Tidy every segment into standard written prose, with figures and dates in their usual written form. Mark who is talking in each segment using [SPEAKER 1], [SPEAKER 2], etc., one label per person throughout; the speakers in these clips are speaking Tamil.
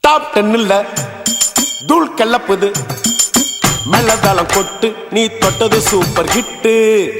[SPEAKER 1] டாப் 10 தூள் கலப்புது மெல்லதாளம் கொட்டு நீ தொட்டது சூப்பர் ஹிட்டு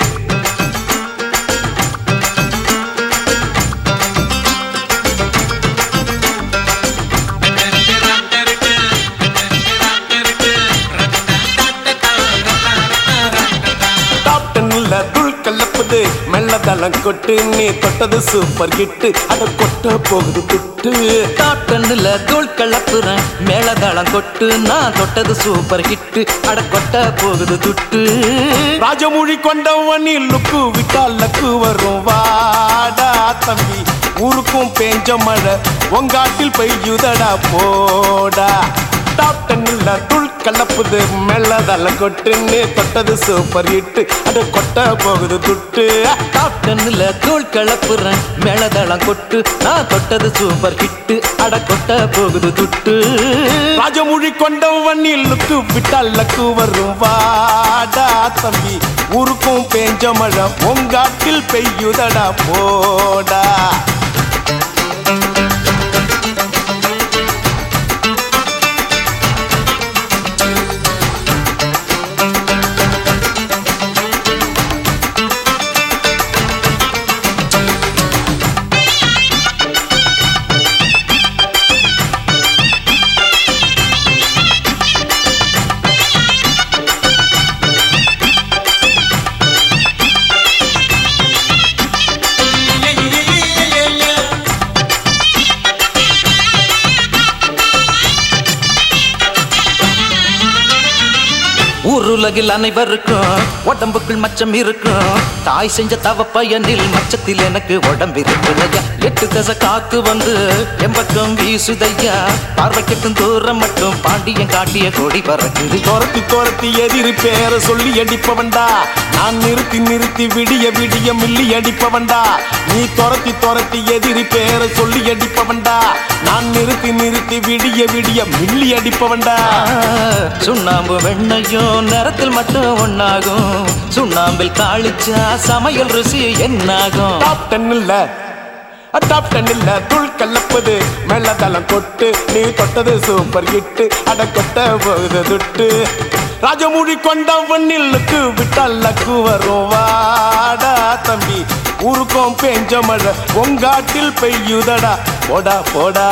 [SPEAKER 1] மெல்லதாளம் கொட்டு நீ தொட்டது சூப்பர் ஹிட் அட கொட்ட போகுது துட்டு
[SPEAKER 2] டாப் 10 தூள் கலப்புறேன் மேலதாளம் கொட்டு நான் தொட்டது சூப்பர் ஹிட் அட கொட்ட போகுது துட்டு
[SPEAKER 1] ராஜமொழி கொண்டவன் லுக்கு விட்டா லக்கு வரும் வாடா தம்பி ஊருக்கும் பேஞ்ச மழை உங்காட்டில் பெய்யுதடா போடா டாப் 10 தூள் கலப்புது மெல்லதாளம் கொட்டு நீ தொட்டது சூப்பர் ஹிட் அட கொட்ட போகுது துட்டு
[SPEAKER 2] டாப் 10 தூள் கலப்புறேன் மேலதாளம் கொட்டு நான் தொட்டது சூப்பர் ஹிட் அட கொட்ட போகுது துட்டு
[SPEAKER 1] ராஜமொழி கொண்டவன் லுக்கு விட்டா லக்கு வரும் வாடா தம்பி ஊருக்கும் பேஞ்ச மழை உங்காட்டில் பெய்யுதடா போடா
[SPEAKER 2] ஊருலகில் அனைவருக்கும் உடம்புக்குள் மச்சம் இருக்கும் தாய் செஞ்ச தவ பயனில் மச்சத்தில் எனக்கு உடம்பு இருக்குதையா 8 தசை காத்து வந்து எம்பக்கம் வீசுதையா பார்வைக்கட்டும் தூரம் மட்டும் பாண்டியன் காட்டிய கொடி பறக்குது
[SPEAKER 1] துரத்தி துரத்தி எதிரி பேர சொல்லி அடிப்பவன்டா நான் நிறுத்தி நிறுத்தி விடிய விடிய மில்லி அடிப்பவன்டா நீ துரத்தி துரத்தி எதிரி பேர சொல்லி அடிப்பவன்டா நான் நிறுத்தி நிறுத்தி விடிய விடிய மில்லி அடிப்பவன்டா
[SPEAKER 2] சுண்ணாம்பு வெண்ணையும் நேரத்தில் மட்டும் ஒன்னாகும் சுண்ணாம்பில் காளிச்சா சமையல் ருசி என்னாகும்
[SPEAKER 1] டாப் 10 தூள் கலப்புது மெல்லதாளம் கொட்டு நீ தொட்டது சூப்பர் ஹிட் அட கொட்ட போகுது துட்டு ராஜமொழி கொண்டவன் லுக்கு விட்டா லக்கு வரும் வாடா தம்பி ஊருக்கும் பேஞ்ச மழை உங்காட்டில் பெய்யுதடா போடா போடா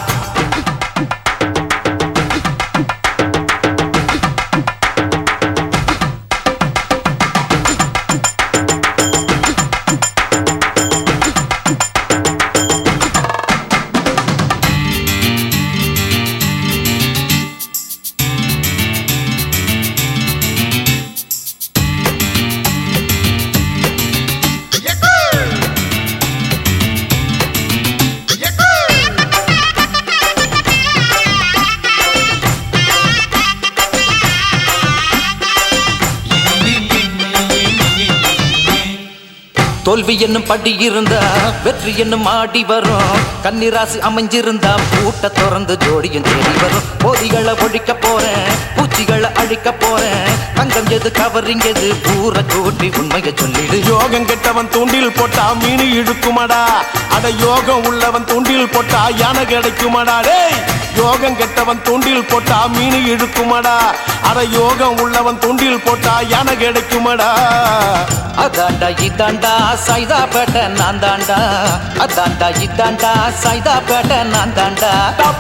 [SPEAKER 2] தோல்வி என்னும் படி இருந்தா வெற்றி என்னும் ஆடி வரும் கன்னிராசி அமைஞ்சிருந்தா பூட்ட திறந்து ஜோடியும் தேடி வரும் போதிகளை ஒழிக்க போறேன் பூச்சிகளை அழிக்க போறேன் தங்கம் எது கவரிங் எது பூர கூட்டி உண்மையை சொல்லிடு
[SPEAKER 1] யோகம் கெட்டவன் தூண்டில் போட்டா மீன் இழுக்குமாடா அட யோகம் உள்ளவன் தூண்டில் போட்டா யானை கிடைக்குமாடா டேய் யோகம் கெட்டவன் தூண்டில் போட்டா மீன் இழுக்குமாடா அட யோகம் உள்ளவன் தூண்டில் போட்டா யானை கிடைக்குமாடா
[SPEAKER 2] அதாண்டா இதாண்டா சைதா பேட்ட நான் தாண்டா அதாண்டா இதாண்டா சைதா பேட்ட நான் தாண்டா
[SPEAKER 1] டாப்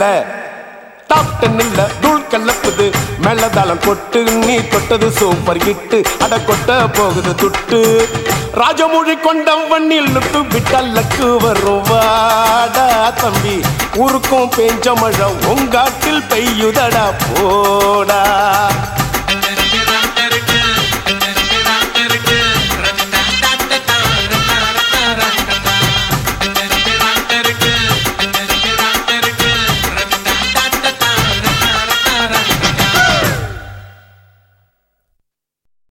[SPEAKER 1] 10 தூள் கலப்புது மெல்லதாளம் கொட்டு நீ தொட்டது சூப்பர் ஹிட் அட கொட்ட போகுது துட்டு ராஜமொழி கொண்டவன் லுக்கு விட்டா லக்கு வரும் வாடா தம்பி ஊருக்கும் பேஞ்ச மழை உங்காட்டில் பெய்யுதடா போடா